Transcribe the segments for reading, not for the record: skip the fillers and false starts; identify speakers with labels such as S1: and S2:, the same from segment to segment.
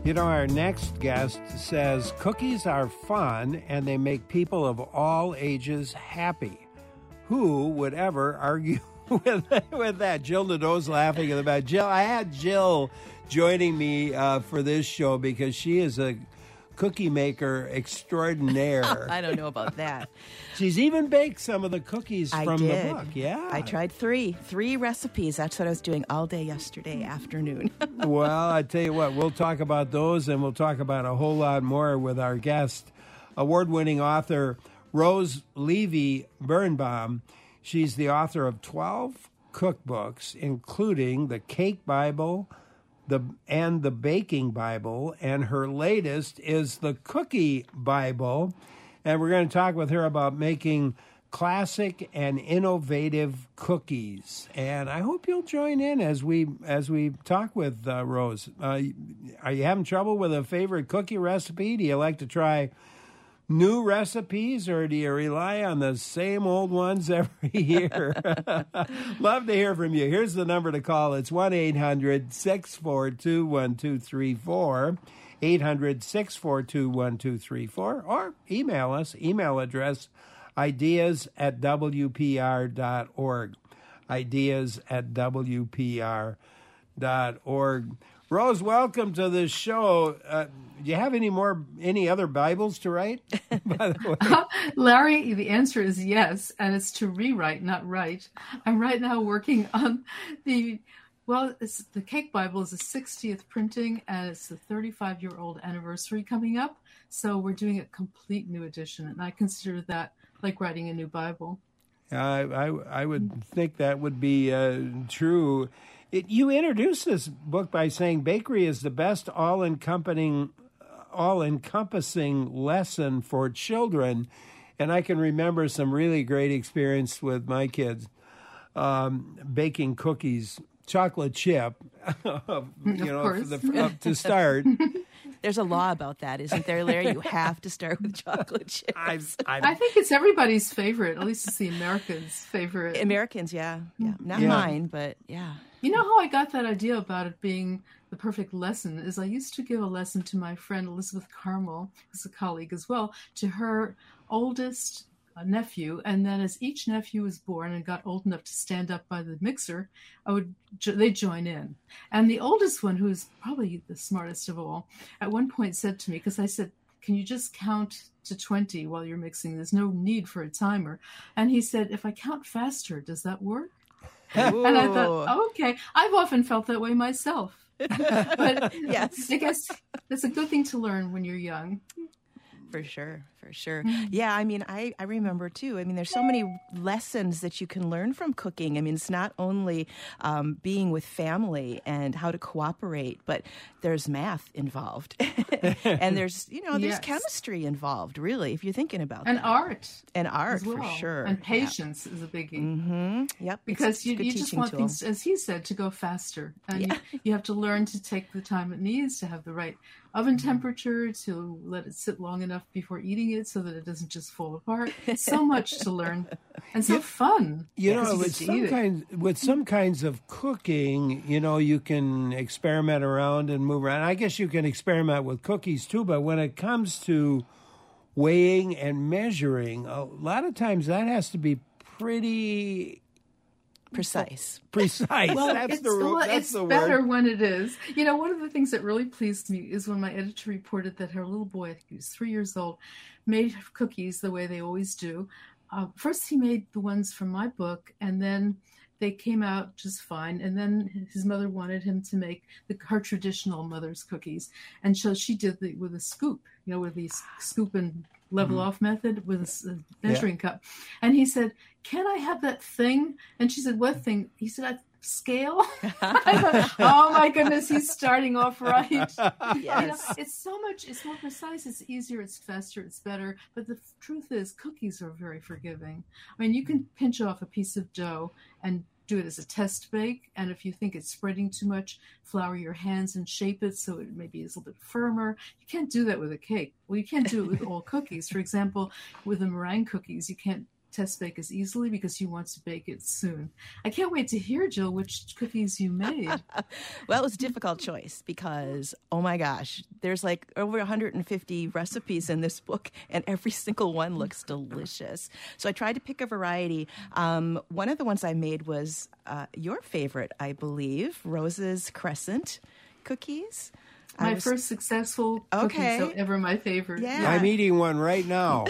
S1: Our next guest says cookies are fun and they make people of all ages happy. Who would ever argue with that? Jill Nadeau's laughing in the back. Jill, I had Jill joining me for this show because she is a cookie maker extraordinaire.
S2: I don't know about that.
S1: She's even baked some of the cookies from the book. Yeah.
S2: I tried three recipes. That's what I was doing all day yesterday afternoon.
S1: Well, I tell you what, we'll talk about those and we'll talk about a whole lot more with our guest, award-winning author Rose Levy-Birnbaum. She's the author of 12 cookbooks, including the Cake Bible, and the Baking Bible, and her latest is the Cookie Bible. And we're going to talk with her about making classic and innovative cookies. And I hope you'll join in as we talk with Rose. Are you having trouble with a favorite cookie recipe? Do you like to try new recipes, or do you rely on the same old ones every year? Love to hear from you. Here's the number to call. It's 1-800-642-1234, 800-642-1234, or email us. Email address, ideas@wpr.org, ideas@wpr.org. Rose, welcome to the show. Do you have any other Bibles to write, by the way?
S3: Larry, the answer is yes, and it's to rewrite, not write. I'm right now working on the Cake Bible is the 60th printing, and it's the 35-year-old anniversary coming up. So we're doing a complete new edition, and I consider that like writing a new Bible.
S1: I would think that would be true. You introduced this book by saying bakery is the best all-encompassing lesson for children. And I can remember some really great experience with my kids baking cookies, chocolate chip, to start.
S2: There's a law about that, isn't there, Larry? You have to start with chocolate chips.
S3: I think it's everybody's favorite. At least it's the Americans' favorite.
S2: Americans, yeah. Not mine, but yeah.
S3: You know how I got that idea about it being the perfect lesson is I used to give a lesson to my friend Elizabeth Carmel, who's a colleague as well, to her oldest nephew, and then as each nephew was born and got old enough to stand up by the mixer, they'd join in. And the oldest one, who's probably the smartest of all, at one point said to me, because I said, can you just count to 20 while you're mixing? There's no need for a timer. And he said, if I count faster, does that work?
S2: Ooh.
S3: And I thought, okay, I've often felt that way myself. But
S2: yes,
S3: I guess that's a good thing to learn when you're young.
S2: For sure. Yeah, I mean, I remember, too. I mean, there's so many lessons that you can learn from cooking. I mean, it's not only being with family and how to cooperate, but there's math involved. And there's chemistry involved, really, if you're thinking about that.
S3: And art,
S2: for sure.
S3: And patience is a biggie.
S2: Mm-hmm. Yep.
S3: Because you just want things, as he said, to go faster. And you have to learn to take the time it needs to have the right oven temperature, to let it sit long enough before eating it so that it doesn't just fall apart. So much to learn and so fun.
S1: With some kinds of cooking, you can experiment around and move around. I guess you can experiment with cookies too, but when it comes to weighing and measuring, a lot of times that has to be pretty
S2: precise.
S3: Well,
S1: That's the word.
S3: It's better when it is. One of the things that really pleased me is when my editor reported that her little boy, I think he was 3 years old, made cookies the way they always do. First, he made the ones from my book, and then they came out just fine. And then his mother wanted him to make her traditional mother's cookies. And so she did with a scoop, with the scoop and level off method with a measuring cup. And he said, can I have that thing? And she said, what thing? He said, scale. I thought, oh my goodness, he's starting off right.
S2: Yes.
S3: It's more precise, it's easier, it's faster, it's better. But the truth is, cookies are very forgiving. I mean, you can pinch off a piece of dough and do it as a test bake. And if you think it's spreading too much, flour your hands and shape it so it maybe is a little bit firmer. You can't do that with a cake. Well, you can't do it with all cookies. For example, with the meringue cookies, you can't test bake as easily because he wants to bake it soon. I can't wait to hear, Jill, which cookies you made.
S2: Well, it was a difficult choice because, oh my gosh, there's like over 150 recipes in this book, and every single one looks delicious. So I tried to pick a variety. One of the ones I made was your favorite, I believe, Rose's Crescent cookies.
S3: My first successful cookie, so ever my favorite.
S2: Yeah.
S1: I'm eating one right now.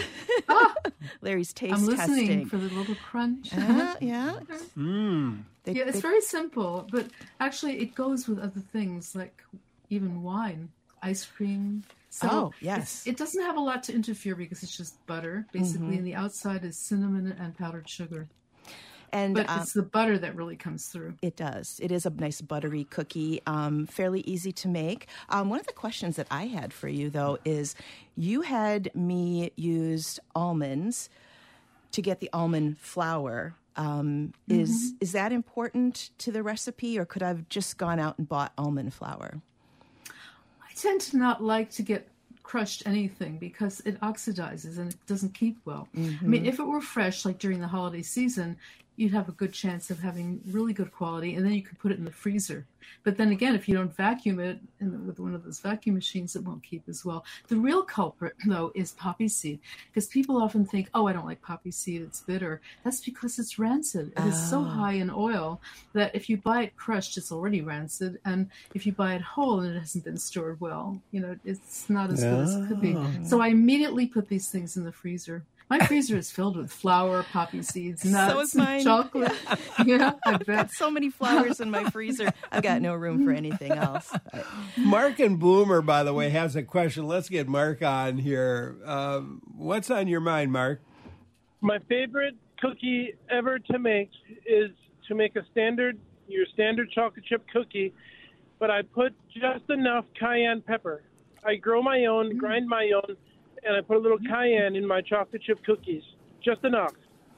S2: Larry's taste
S3: I'm listening
S2: testing.
S3: for the little crunch.
S2: Yeah.
S3: Yeah, it's very simple, but actually it goes with other things like even wine, ice cream. So
S2: yes.
S3: It doesn't have a lot to interfere because it's just butter, basically, and the outside is cinnamon and powdered sugar. But it's the butter that really comes through.
S2: It does. It is a nice buttery cookie, fairly easy to make. One of the questions that I had for you, though, is you had me use almonds to get the almond flour. Is that important to the recipe, or could I have just gone out and bought almond flour?
S3: I tend to not like to get crushed anything because it oxidizes and it doesn't keep well. I mean, if it were fresh, like during the holiday season, you'd have a good chance of having really good quality, and then you could put it in the freezer. But then again, if you don't vacuum it with one of those vacuum machines, it won't keep as well. The real culprit, though, is poppy seed, because people often think, oh, I don't like poppy seed, it's bitter. That's because it's rancid. It is so high in oil that if you buy it crushed, it's already rancid. And if you buy it whole and it hasn't been stored well, it's not as good as it could be. So I immediately put these things in the freezer. My freezer is filled with flour, poppy seeds, nuts, and chocolate. Yeah, I bet.
S2: I've got so many flowers in my freezer. I've got no room for anything else.
S1: Mark and Bloomer, by the way, has a question. Let's get Mark on here. What's on your mind, Mark?
S4: My favorite cookie ever to make is to make your standard chocolate chip cookie, but I put just enough cayenne pepper. I grow my own, grind my own, and I put a little cayenne in my chocolate chip cookies, just enough.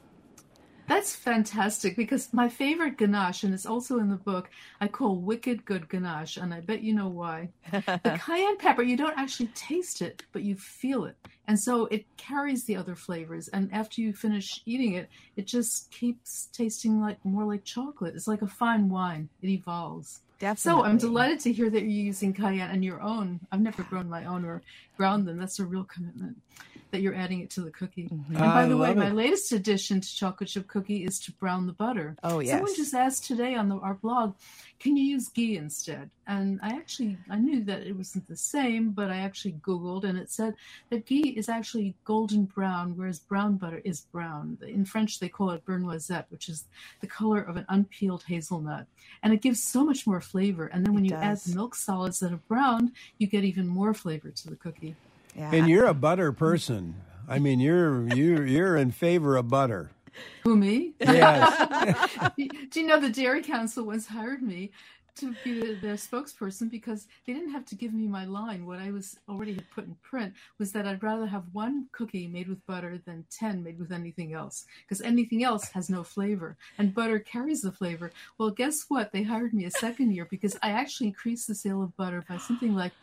S3: That's fantastic, because my favorite ganache, and it's also in the book, I call wicked good ganache, and I bet you know why. The cayenne pepper, you don't actually taste it, but you feel it. And so it carries the other flavors, and after you finish eating it, it just keeps tasting more like chocolate. It's like a fine wine. It evolves.
S2: Definitely.
S3: So I'm delighted to hear that you're using cayenne and your own. I've never grown my own or ground them. That's a real commitment that you're adding it to the cookie. And by the way, my latest addition to chocolate chip cookie is to brown the butter.
S2: Oh, yes.
S3: Someone just asked today on our blog, can you use ghee instead? And I knew that it wasn't the same, but I actually Googled, and it said that ghee is actually golden brown, whereas brown butter is brown. In French, they call it beurre noisette, which is the color of an unpeeled hazelnut. And it gives so much more flavor. And then when you add the milk solids that are browned, you get even more flavor to the cookie.
S2: Yeah.
S1: And you're a butter person. I mean, you're in favor of butter.
S3: Who, me?
S1: Yes.
S3: Do you know the Dairy Council once hired me to be their spokesperson because they didn't have to give me my line. What I was already had put in print was that I'd rather have one cookie made with butter than 10 made with anything else, because anything else has no flavor and butter carries the flavor. Well, guess what? They hired me a second year because I actually increased the sale of butter by something like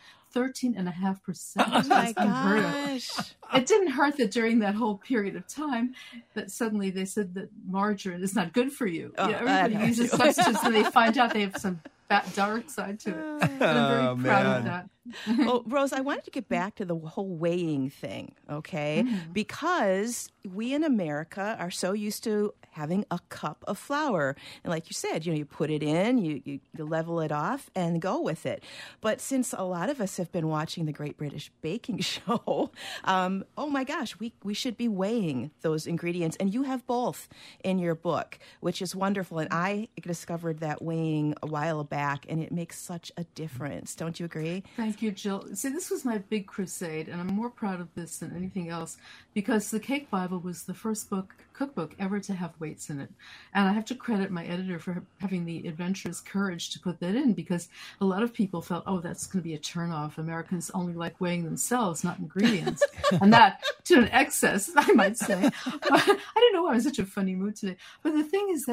S3: 13.5%.
S2: Oh my gosh.
S3: It didn't hurt that during that whole period of time that suddenly they said that margarine is not good for you.
S2: Oh,
S3: everybody uses substances and they find out they have some dark side to it. And I'm very proud of that.
S2: Well, Rose, I wanted to get back to the whole weighing thing, okay? Because we in America are so used to having a cup of flour. And like you said, you put it in, you level it off and go with it. But since a lot of us have been watching the Great British Baking Show, oh my gosh, we should be weighing those ingredients. And you have both in your book, which is wonderful. And I discovered that weighing a while back, and it makes such a difference. Don't you agree?
S3: Thank you, Jill. See, this was my big crusade, and I'm more proud of this than anything else because the Cake Bible was the first cookbook ever to have weights in it. And I have to credit my editor for having the adventurous courage to put that in, because a lot of people felt, oh, that's going to be a turnoff. Americans only like weighing themselves, not ingredients. And that to an excess, I might say. But I don't know why I'm in such a funny mood today. But the thing is that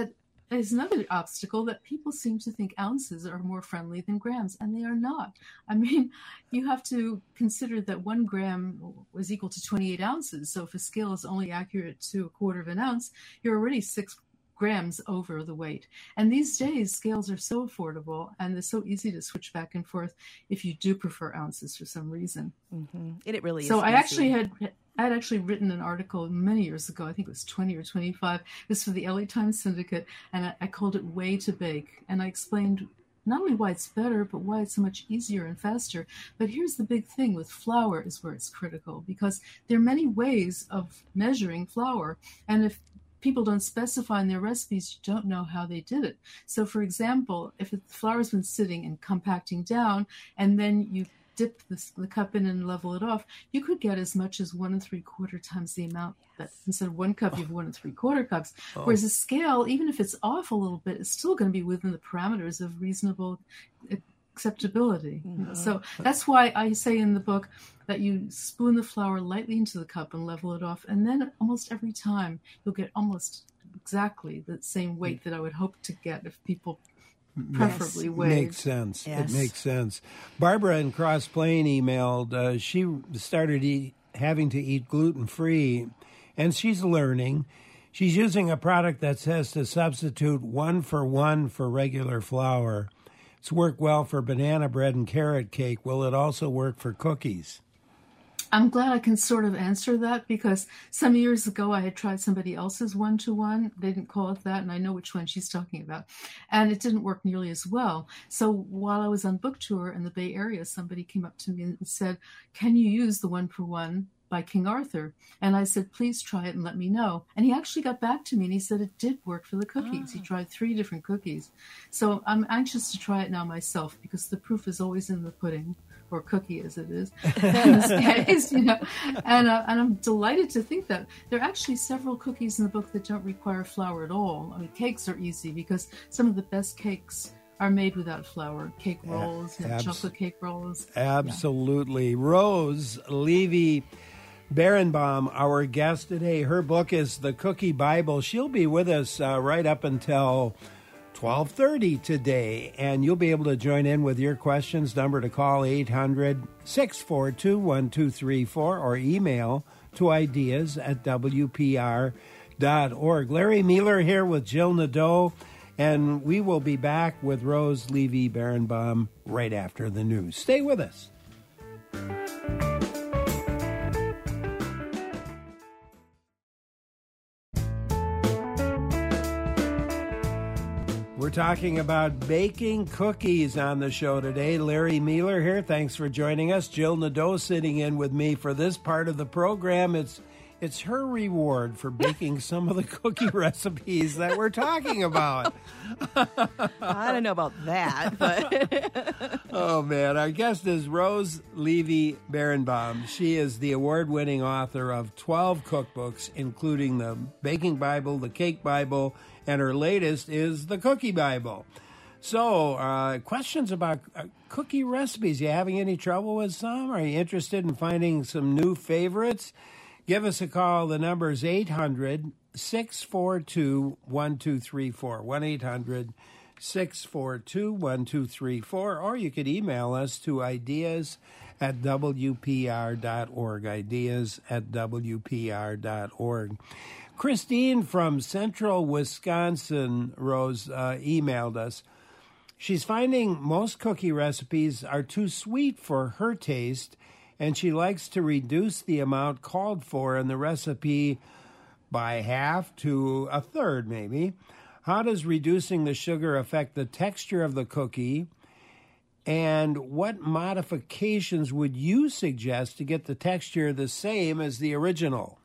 S3: is another obstacle, that people seem to think ounces are more friendly than grams, and they are not. I mean, you have to consider that 1 gram is equal to 28 ounces. So if a scale is only accurate to a quarter of an ounce, you're already 6 grams over the weight. And these days, scales are so affordable, and they're so easy to switch back and forth if you do prefer ounces for some reason.
S2: Mm-hmm. It really is.
S3: So I
S2: easy.
S3: actually had actually written an article many years ago. I think it was 20 or 25. It was for the LA Times Syndicate, and I called it Way to Bake. And I explained not only why it's better, but why it's so much easier and faster. But here's the big thing with flour is where it's critical, because there are many ways of measuring flour. And if people don't specify in their recipes, you don't know how they did it. So, for example, if the flour's been sitting and compacting down, and then you dip the cup in and level it off, you could get as much as 1 3/4 times the amount. That instead of 1 cup, you have 1 3/4 cups. Oh. Whereas a scale, even if it's off a little bit, is still going to be within the parameters of reasonable acceptability. Mm-hmm. So that's why I say in the book that you spoon the flour lightly into the cup and level it off, and then almost every time you'll get almost exactly the same weight that I would hope to get if people preferably weighed.
S1: Makes sense. Yes. It makes sense. Barbara in Cross Plain emailed, she started having to eat gluten-free, and she's learning. She's using a product that says to substitute 1-for-1 for regular flour. It's worked well for banana bread and carrot cake. Will it also work for cookies?
S3: I'm glad I can sort of answer that, because some years ago I had tried somebody else's 1-to-1. They didn't call it that, and I know which one she's talking about. And it didn't work nearly as well. So while I was on book tour in the Bay Area, somebody came up to me and said, "Can you use the 1-for-1 by King Arthur?" And I said, "Please try it and let me know." And he actually got back to me and he said it did work for the cookies. He tried 3 different cookies. So I'm anxious to try it now myself, because the proof is always in the pudding, or cookie as it is in this case, you know. And I'm delighted to think that there are actually several cookies in the book that don't require flour at all. I mean, cakes are easy because some of the best cakes are made without flour. Cake rolls, chocolate cake rolls.
S1: Absolutely. Yeah. Rose Levy Berenbaum, our guest today. Her book is The Cookie Bible. She'll be with us right up until 12:30 today, and you'll be able to join in with your questions. Number to call 800-642-1234 or email to ideas@wpr.org. Larry Mueller here with Jill Nadeau, and we will be back with Rose Levy Berenbaum right after the news. Stay with us. We're talking about baking cookies on the show today. Larry Mueller here. Thanks for joining us. Jill Nadeau sitting in with me for this part of the program. It's her reward for baking some of the cookie recipes that we're talking about.
S2: I don't know about that, but...
S1: Oh, man. Our guest is Rose Levy Berenbaum. She is the award-winning author of 12 cookbooks, including the Baking Bible, the Cake Bible, and her latest is the Cookie Bible. So, questions about cookie recipes. You having any trouble with some? Are you interested in finding some new favorites? Give us a call. The number is 800-642-1234, 1-800-642-1234, or you could email us to ideas@wpr.org, ideas@wpr.org. Christine from Central Wisconsin, Rose, emailed us. She's finding most cookie recipes are too sweet for her taste, and she likes to reduce the amount called for in the recipe by half to a third, maybe. How does reducing the sugar affect the texture of the cookie? And what modifications would you suggest to get the texture the same as the original?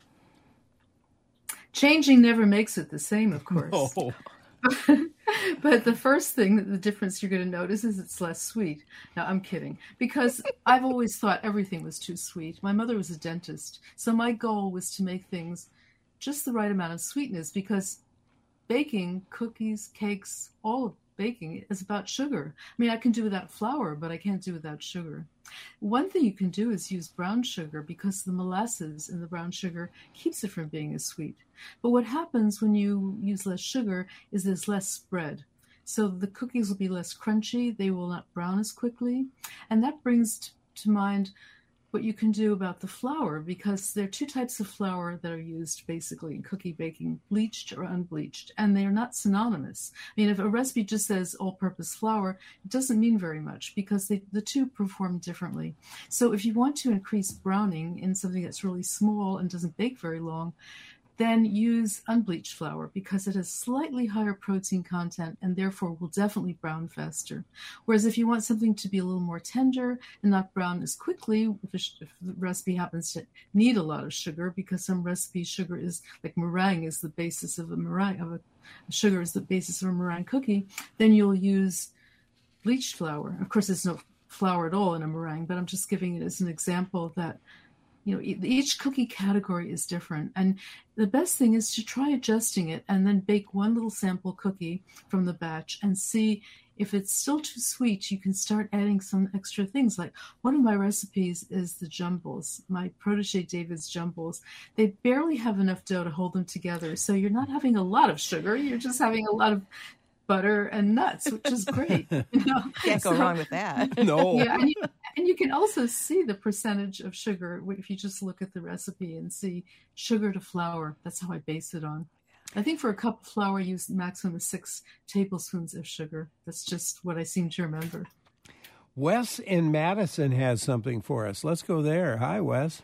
S3: Changing never makes it the same, of course.
S1: No.
S3: But the first thing, the difference you're going to notice is it's less sweet. Now, I'm kidding, because I've always thought everything was too sweet. My mother was a dentist, so my goal was to make things just the right amount of sweetness, because baking, cookies, cakes, all baking is about sugar. I mean, I can do without flour, but I can't do without sugar. One thing you can do is use brown sugar because the molasses in the brown sugar keeps it from being as sweet. But what happens when you use less sugar is there's less spread. So the cookies will be less crunchy. They will not brown as quickly. And that brings to mind what you can do about the flour, because there are two types of flour that are used basically in cookie baking, bleached or unbleached, and they are not synonymous. I mean, if a recipe just says all-purpose flour, it doesn't mean very much because the two perform differently. So if you want to increase browning in something that's really small and doesn't bake very long, then use unbleached flour because it has slightly higher protein content and therefore will definitely brown faster. Whereas if you want something to be a little more tender and not brown as quickly, if the recipe happens to need a lot of sugar, because some recipes sugar is like meringue is the basis of a meringue, sugar is the basis of a meringue cookie, then you'll use bleached flour. Of course, there's no flour at all in a meringue, but I'm just giving it as an example that each cookie category is different. And the best thing is to try adjusting it and then bake one little sample cookie from the batch and see if it's still too sweet. You can start adding some extra things. Like one of my recipes is the jumbles, my protege David's jumbles. They barely have enough dough to hold them together. So you're not having a lot of sugar. You're just having a lot of butter and nuts, which is great.
S2: Can't go wrong with that.
S1: No.
S3: Yeah, and you can also see the percentage of sugar if you just look at the recipe and see sugar to flour. That's how I base it on. I think for a cup of flour, I use maximum of 6 tablespoons of sugar. That's just what I seem to remember.
S1: Wes in Madison has something for us. Let's go there. Hi, Wes.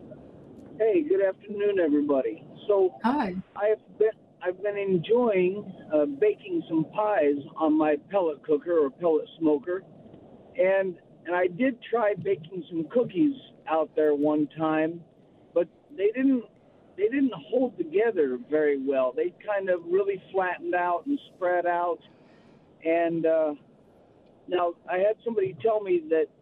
S5: Hey, good afternoon, everybody. So
S3: Hi.
S5: I've been enjoying baking some pies on my pellet cooker or pellet smoker, and I did try baking some cookies out there one time, but they didn't hold together very well. They kind of really flattened out and spread out. And now I had somebody tell me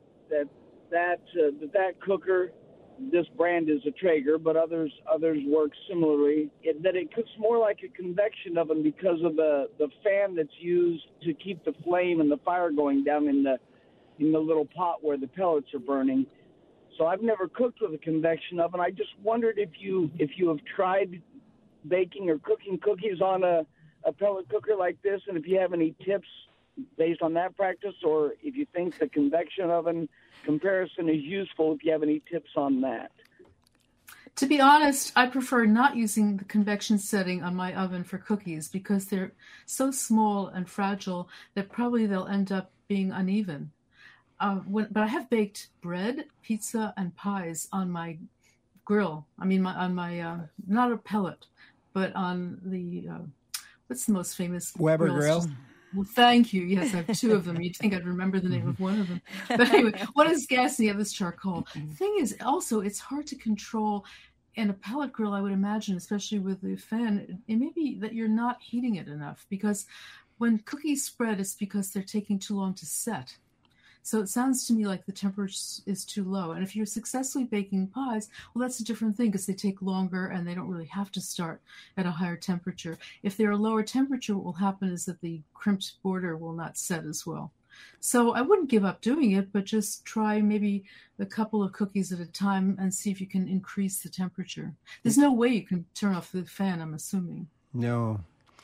S5: that cooker, this brand is a Traeger, but others work similarly, that it cooks more like a convection oven because of the fan that's used to keep the flame and the fire going down in the little pot where the pellets are burning. So I've never cooked with a convection oven. I just wondered if you have tried baking or cooking cookies on a pellet cooker like this, and if you have any tips based on that practice, or if you think the convection oven comparison is useful, if you have any tips on that.
S3: To be honest, I prefer not using the convection setting on my oven for cookies because they're so small and fragile that probably they'll end up being uneven. But I have baked bread, pizza, and pies on my grill. I mean, on my not a pellet, but on the what's the most famous
S1: Weber grill?
S3: Well, thank you. Yes, I have 2 of them. You'd think I'd remember the name of one of them. But anyway, one is gas and the other is charcoal. The thing is, also, it's hard to control in a pellet grill, I would imagine, especially with the fan. It may be that you're not heating it enough, because when cookies spread, it's because they're taking too long to set. So it sounds to me like the temperature is too low. And if you're successfully baking pies, well, that's a different thing because they take longer and they don't really have to start at a higher temperature. If they're a lower temperature, what will happen is that the crimped border will not set as well. So I wouldn't give up doing it, but just try maybe a couple of cookies at a time and see if you can increase the temperature. There's no way you can turn off the fan, I'm assuming.
S1: No.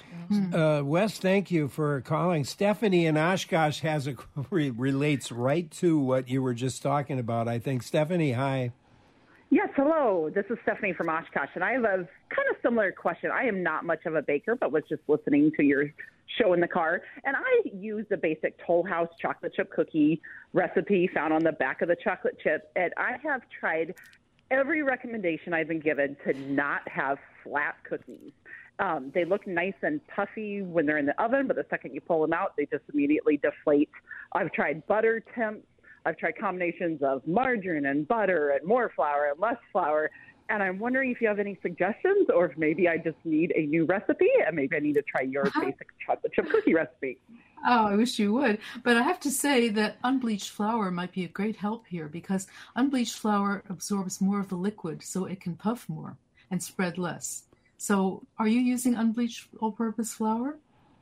S1: Wes, thank you for calling. Stephanie in Oshkosh relates right to what you were just talking about, I think. Stephanie, hi.
S6: Yes, hello. This is Stephanie from Oshkosh, and I have a kind of similar question. I am not much of a baker, but was just listening to your show in the car, and I use the basic Toll House chocolate chip cookie recipe found on the back of the chocolate chip, and I have tried every recommendation I've been given to not have flat cookies. They look nice and puffy when they're in the oven, but the second you pull them out, they just immediately deflate. I've tried butter temps. I've tried combinations of margarine and butter and more flour and less flour. And I'm wondering if you have any suggestions, or if maybe I just need a new recipe and maybe I need to try your basic chocolate chip cookie recipe.
S3: Oh, I wish you would. But I have to say that unbleached flour might be a great help here, because unbleached flour absorbs more of the liquid, so it can puff more and spread less. So are you using unbleached all-purpose flour?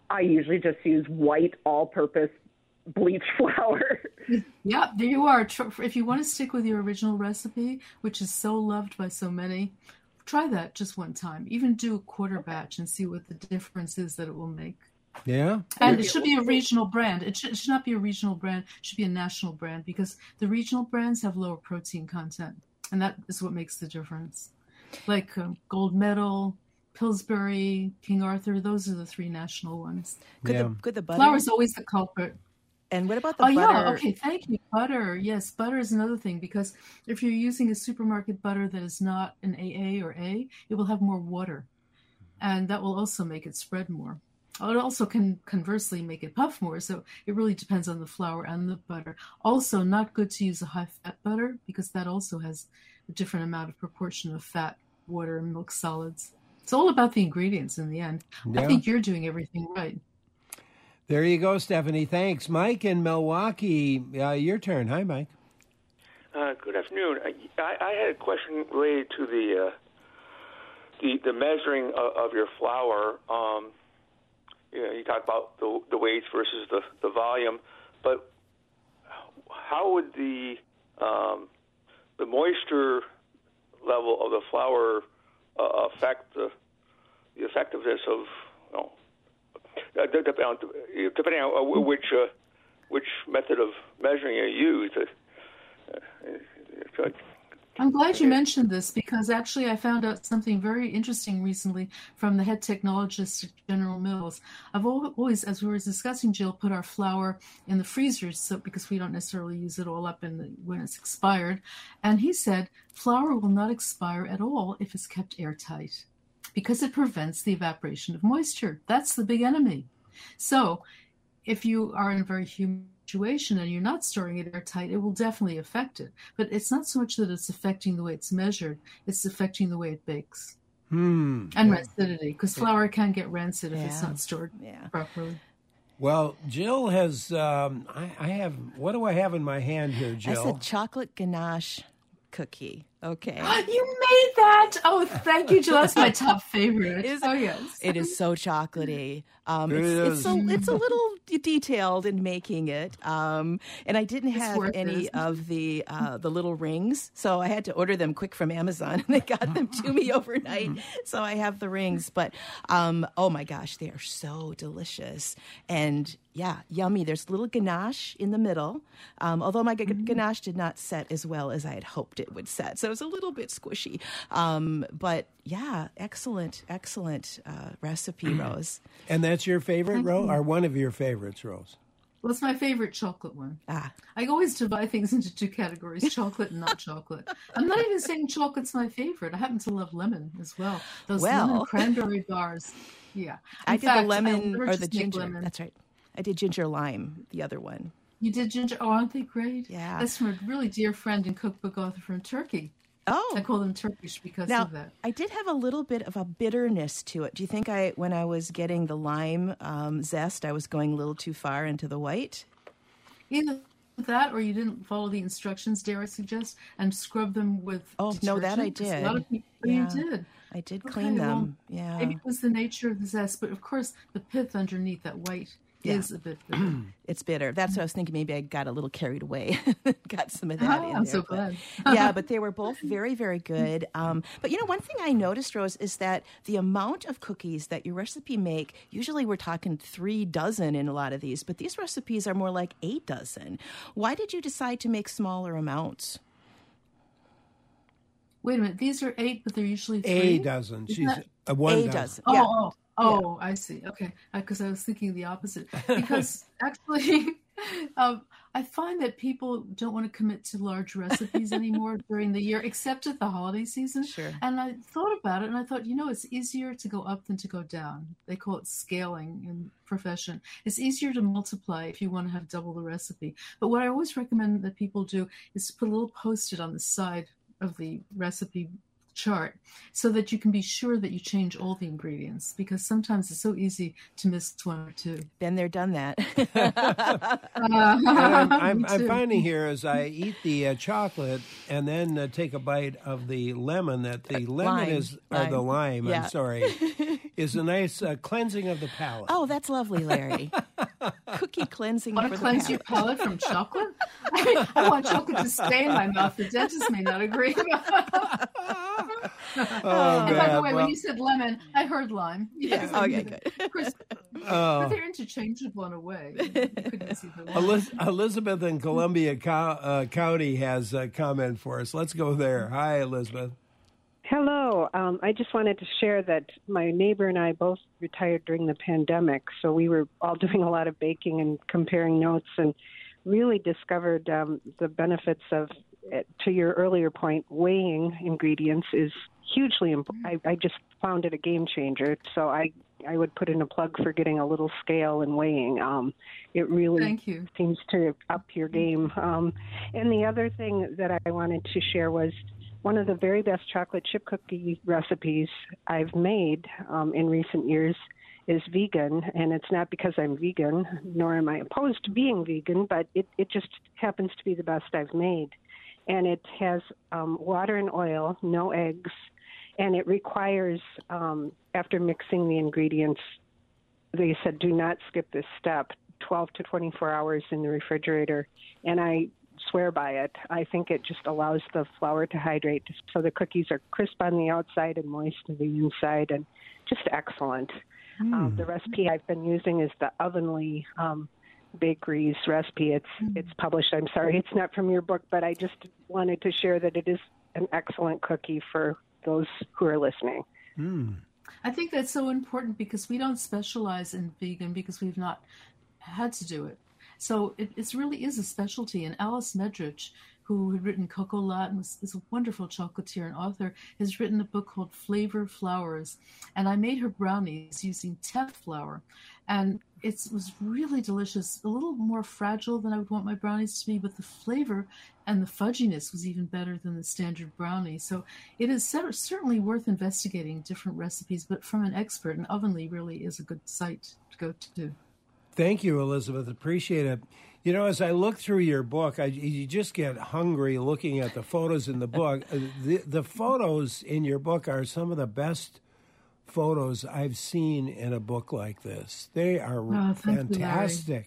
S6: I usually just use white all-purpose bleach flour.
S3: Yeah, there you are. If you want to stick with your original recipe, which is so loved by so many, try that just one time. Even do a quarter batch and see what the difference is that it will make.
S1: Yeah.
S3: And it should be a regional brand. It should not be a regional brand. It should be a national brand, because the regional brands have lower protein content. And that is what makes the difference. Like Gold Medal, Pillsbury, King Arthur, those are the three national ones.
S2: Could the butter?
S3: Flour is always the culprit.
S2: And what about the butter?
S3: Yeah, okay, thank you. Butter, yes, butter is another thing, because if you're using a supermarket butter that is not an AA or A, it will have more water, and that will also make it spread more. It also can conversely make it puff more, so it really depends on the flour and the butter. Also, not good to use a high-fat butter, because that also has a different amount of proportion of fat, water, and milk solids. It's all about the ingredients in the end.
S1: Yeah.
S3: I think you're doing everything right.
S1: There you go, Stephanie. Thanks. Mike in Milwaukee, your turn. Hi, Mike.
S7: Good afternoon. I had a question related to the measuring of your flour. You talk about the weights versus the volume, but how would the moisture level of the flour affect the effectiveness of, depending on which method of measuring you use?
S3: I'm glad you mentioned this, because actually I found out something very interesting recently from the head technologist at General Mills. I've always, as we were discussing, Jill, put our flour in the freezers because we don't necessarily use it all up when it's expired. And he said flour will not expire at all if it's kept airtight, because it prevents the evaporation of moisture. That's the big enemy. So if you are in a very humid situation and you're not storing it airtight, it will definitely affect it. But it's not so much that it's affecting the way it's measured, it's affecting the way it bakes. And rancidity, because flour can get rancid if it's not stored properly.
S1: Well, Jill has, I have, what do I have in my hand here, Jill?
S2: I said chocolate ganache cookie. Okay.
S3: You made that! Oh, thank you, Jill. That's my top favorite. Yes.
S2: It is so chocolatey. It's a little detailed in making it. And I didn't have any of the little rings, so I had to order them quick from Amazon, and they got them to me overnight. So I have the rings. But, oh my gosh, they are so delicious. And yeah, yummy. There's a little ganache in the middle, although my ganache did not set as well as I had hoped it would set. So it was a little bit squishy. But yeah, excellent recipe, Rose.
S1: And that's your favorite, Rose, or one of your favorites, Rose?
S3: Well, it's my favorite chocolate one. I always divide things into two categories, chocolate and not chocolate. I'm not even saying chocolate's my favorite. I happen to love lemon as well. Those lemon cranberry bars. Yeah.
S2: I did the lemon or the ginger. Lemon. That's right. I did ginger lime, the other one.
S3: You did ginger? Oh, aren't they great?
S2: Yeah.
S3: That's from a really dear friend and cookbook author from Turkey.
S2: Oh.
S3: I call them Turkish because of that.
S2: I did have a little bit of a bitterness to it. Do you think when I was getting the lime zest, I was going a little too far into the white?
S3: Either that or you didn't follow the instructions, dare I suggest, and scrub them with detergent.
S2: No, that I did.
S3: A lot of people, you did.
S2: I did clean them.
S3: Well, maybe it was the nature of the zest, but of course the pith underneath that white is a bit bitter.
S2: It's bitter. That's what I was thinking. Maybe I got a little carried away. Got some of that in there.
S3: I'm so glad.
S2: But they were both very, very good. But one thing I noticed, Rose, is that the amount of cookies that your recipe make, usually we're talking 3 dozen in a lot of these, but these recipes are more like 8 dozen. Why did you decide to make smaller amounts?
S3: Wait a minute. These are 8, but they're usually 3?
S1: A dozen. She's a 1 dozen.
S3: Oh, I see. Okay. Because I was thinking the opposite. Because actually, I find that people don't want to commit to large recipes anymore during the year, except at the holiday season.
S2: Sure.
S3: And I thought about it, and I thought, it's easier to go up than to go down. They call it scaling in profession. It's easier to multiply if you want to have double the recipe. But what I always recommend that people do is to put a little Post-it on the side of the recipe chart so that you can be sure that you change all the ingredients, because sometimes it's so easy to miss 1 or 2.
S2: Been there, done that.
S1: I'm finding here as I eat the chocolate and then take a bite of the lemon that the lemon
S2: lime.
S1: the lime.
S2: Yeah.
S1: I'm sorry, is a nice cleansing of the palate.
S2: Oh, that's lovely, Larry. Cookie cleansing
S3: Want
S2: for
S3: to
S2: the
S3: cleanse
S2: palate.
S3: your palate from chocolate? I want chocolate to stay in my mouth. The dentist may not agree. And by the way, when you said lemon, I heard lime. Yes,
S2: Okay, good.
S3: But they're interchangeable in a way. You couldn't see the lemon.
S1: Elizabeth in Columbia County has a comment for us. Let's go there. Hi, Elizabeth.
S8: Hello. I just wanted to share that my neighbor and I both retired during the pandemic, so we were all doing a lot of baking and comparing notes and really discovered the benefits of, to your earlier point, weighing ingredients is hugely important. I just found it a game changer, so I would put in a plug for getting a little scale and weighing. It really seems to up your game. And the other thing that I wanted to share was one of the very best chocolate chip cookie recipes I've made in recent years is vegan, and it's not because I'm vegan, nor am I opposed to being vegan, but it just happens to be the best I've made. And it has water and oil, no eggs, and it requires, after mixing the ingredients, they said do not skip this step, 12 to 24 hours in the refrigerator, and I swear by it. I think it just allows the flour to hydrate so the cookies are crisp on the outside and moist on the inside, and just excellent. The recipe I've been using is the Ovenly Bakery's recipe. It's published. I'm sorry, it's not from your book, but I just wanted to share that it is an excellent cookie for those who are listening.
S3: I think that's so important because we don't specialize in vegan because we've not had to do it. So it really is a specialty. And Alice Medrich, who had written Cocoa-Lat and is a wonderful chocolatier and author, has written a book called Flavor Flowers. And I made her brownies using teff flour. And it was really delicious, a little more fragile than I would want my brownies to be, but the flavor and the fudginess was even better than the standard brownie. So it is certainly worth investigating different recipes, but from an expert, and Ovenly really is a good site to go to.
S1: Thank you, Elizabeth. Appreciate it. You know, as I look through your book, you just get hungry looking at the photos in the book. The photos in your book are some of the best photos I've seen in a book like this. They are fantastic.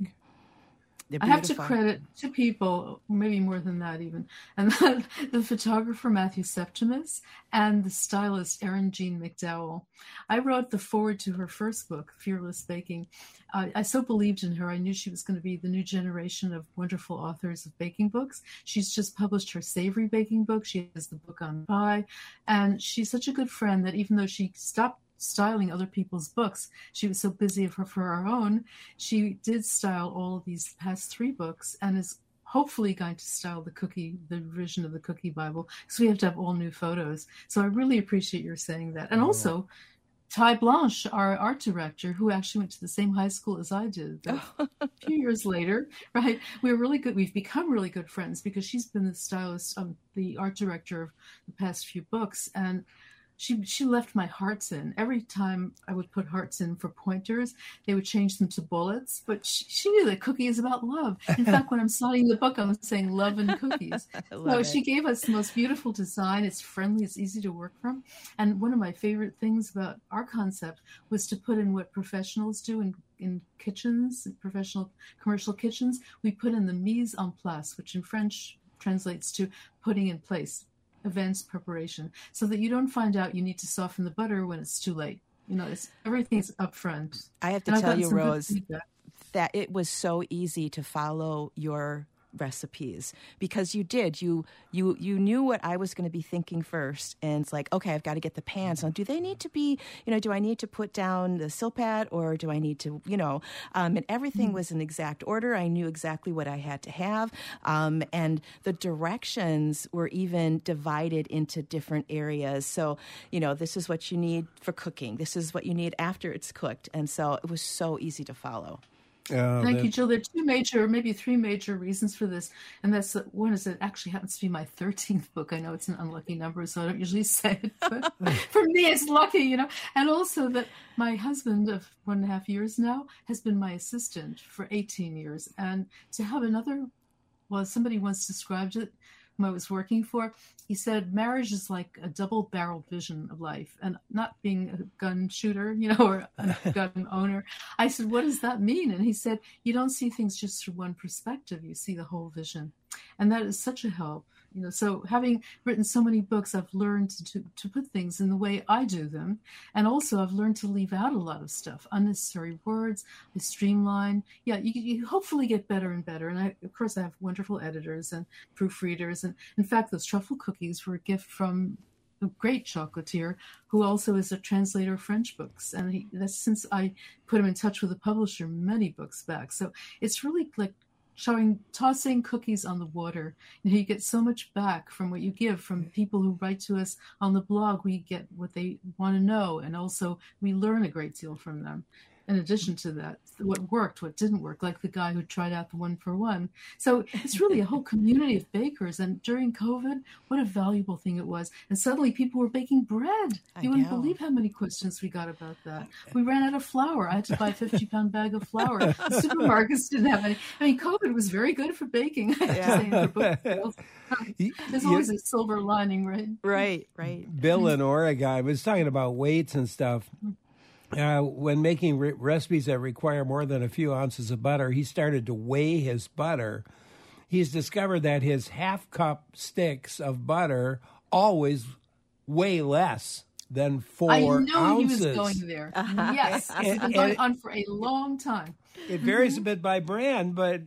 S3: I have to credit two people, maybe more than that even, and the photographer Matthew Septimus and the stylist Erin Jean McDowell. I wrote the foreword to her first book, Fearless Baking. I so believed in her. I knew she was going to be the new generation of wonderful authors of baking books. She's just published her savory baking book. She has the book on pie, and she's such a good friend that even though she stopped styling other people's books, she was so busy for her own, she did style all of these past 3 books and is hopefully going to style the revision of the Cookie Bible, because we have to have all new photos. So I really appreciate your saying that. And also Ty Blanche, our art director, who actually went to the same high school as I did, a few years later, right? We're really good. We've become really good friends because she's been the stylist, the art director of the past few books, and she left my hearts in. Every time I would put hearts in for pointers, they would change them to bullets. But she knew that cookie is about love. In fact, when I'm signing the book, I'm saying love and cookies. So she gave us the most beautiful design. It's friendly. It's easy to work from. And one of my favorite things about our concept was to put in what professionals do in kitchens, professional commercial kitchens. We put in the mise en place, which in French translates to putting in place. Events preparation, so that you don't find out you need to soften the butter when it's too late. You know, everything's up front.
S2: I have to tell you, Rose, that it was so easy to follow your recipes because you knew what I was going to be thinking first, and it's like, okay, I've got to get the pans. Now, do they need to be, do I need to put down the silpat, or do I need to, and everything was in exact order. I knew exactly what I had to have, and the directions were even divided into different areas. So, this is what you need for cooking. This is what you need after it's cooked, and so it was so easy to follow.
S3: Thank you, Jill. There are 2 major, maybe 3 major reasons for this. And that's one is it actually happens to be my 13th book. I know it's an unlucky number, so I don't usually say it. But for me, it's lucky, And also that my husband of 1.5 years now has been my assistant for 18 years. And to have somebody once described it, whom I was working for, he said marriage is like a double-barreled vision of life. And not being a gun shooter, or a gun owner, I said, what does that mean? And he said, you don't see things just through one perspective. You see the whole vision. And that is such a help. So having written so many books, I've learned to put things in the way I do them. And also I've learned to leave out a lot of stuff, unnecessary words, I streamline. Yeah, you hopefully get better and better. And of course, I have wonderful editors and proofreaders. And in fact, those truffle cookies were a gift from a great chocolatier who also is a translator of French books. And that's since I put him in touch with a publisher many books back. So it's really like tossing cookies on the water. You get so much back from what you give from people who write to us on the blog. We get what they want to know, and also we learn a great deal from them. In addition to that, what worked, what didn't work, like the guy who tried out the 1-for-1. So it's really a whole community of bakers. And during COVID, what a valuable thing it was. And suddenly people were baking bread. You wouldn't believe how many questions we got about that. We ran out of flour. I had to buy a 50-pound bag of flour. The supermarkets didn't have any. I mean, COVID was very good for baking. I have to say, for book sales. There's always a silver lining, right?
S2: Right.
S1: Bill in Oregon was talking about weights and stuff. When making recipes that require more than a few ounces of butter, he started to weigh his butter. He's discovered that his half-cup sticks of butter always weigh less than 4 ounces.
S3: I knew he was going there. Yes, it's been going on for a long time.
S1: It varies a bit by brand, but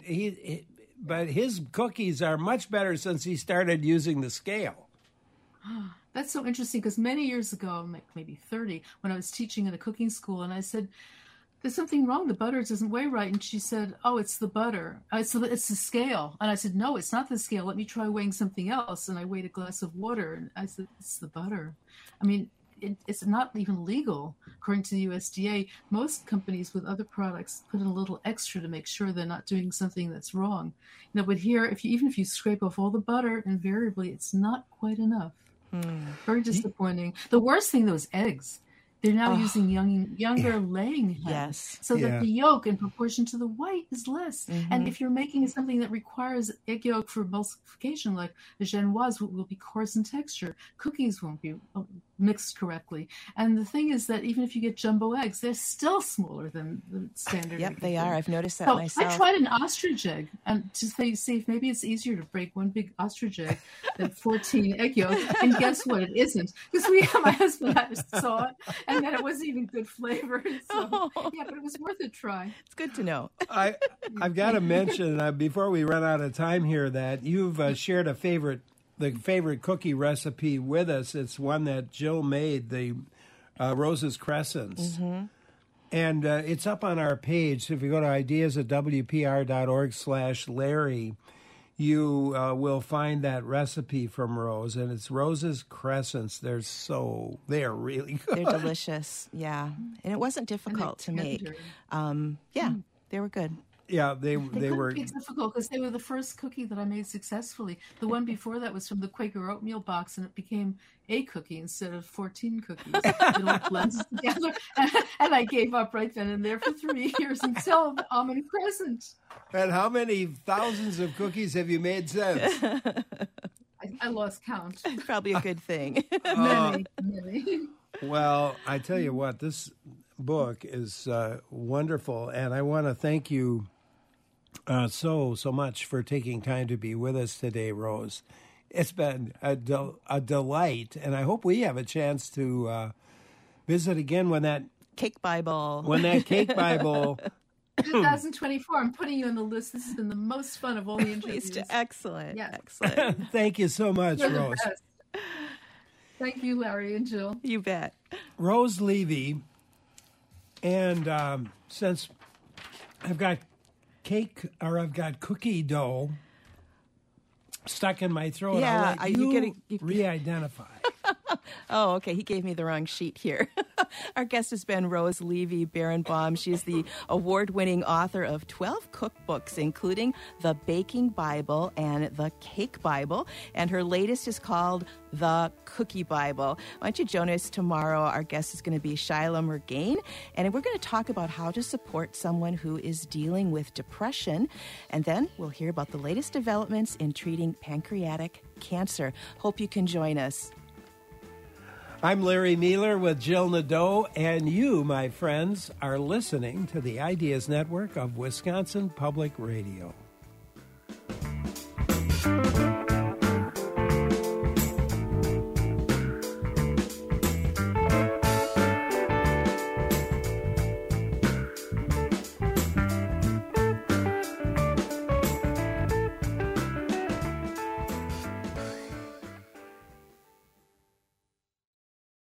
S1: his cookies are much better since he started using the scale.
S3: That's so interesting because many years ago, maybe 30, when I was teaching in a cooking school, and I said, there's something wrong. The butter doesn't weigh right. And she said, oh, it's the butter. It's the scale. And I said, no, it's not the scale. Let me try weighing something else. And I weighed a glass of water. And I said, it's the butter. I mean, it's not even legal. According to the USDA, most companies with other products put in a little extra to make sure they're not doing something that's wrong. But here, even if you scrape off all the butter, invariably, it's not quite enough. Very disappointing. The worst thing, though, is eggs. They're now using younger laying hens, so that the yolk in proportion to the white is less. And if you're making something that requires egg yolk for emulsification, like the genoise will be coarse in texture, cookies won't be mixed correctly. And the thing is that even if you get jumbo eggs, they're still smaller than the standard.
S2: Yep, they are. I've noticed that myself.
S3: I tried an ostrich egg and to see if maybe it's easier to break one big ostrich egg than 14 egg yolks. And guess what? It isn't, because my husband saw it. And then it wasn't even good flavor. So, yeah, but it was worth a try.
S2: It's good to know.
S1: I've got to mention, before we run out of time here, that you've shared the favorite cookie recipe with us. It's one that Jill made, the Rose's Crescents. And it's up on our page. So if you go to ideas@wpr.org/Larry, you will find that recipe from Rose, and it's Rose's Crescents. They are really good.
S2: They're delicious, yeah. And it wasn't difficult to make. They were good.
S1: Yeah, they were.
S3: It's difficult because they were the first cookie that I made successfully. The one before that was from the Quaker oatmeal box, and it became a cookie instead of 14 cookies. It all blends together, and I gave up right then and there for 3 years until the almond crescent.
S1: And how many thousands of cookies have you made since?
S3: I lost count.
S2: Probably a good thing.
S3: Many.
S1: Well, I tell you what, this book is wonderful, and I want to thank you so much for taking time to be with us today, Rose. It's been a delight, and I hope we have a chance to visit again when that
S2: Cake Bible.
S3: 2024, I'm putting you on the list. This has been the most fun of all the interviews.
S2: Excellent.
S3: Yes.
S2: Excellent.
S1: Thank you so much,
S3: You're
S1: Rose.
S3: Thank you, Larry and Jill.
S2: You bet.
S1: Rose Levy, and since I've got cookie dough stuck in my throat,
S2: Yeah,
S1: I'll let you re-identify.
S2: Oh, okay. He gave me the wrong sheet here. Our guest has been Rose Levy Berenbaum. She's the award-winning author of 12 cookbooks, including The Baking Bible and The Cake Bible. And her latest is called The Cookie Bible. Why don't you join us tomorrow? Our guest is going to be Shyla Murgain, and we're going to talk about how to support someone who is dealing with depression. And then we'll hear about the latest developments in treating pancreatic cancer. Hope you can join us.
S1: I'm Larry Mueller with Jill Nadeau, and you, my friends, are listening to the Ideas Network of Wisconsin Public Radio.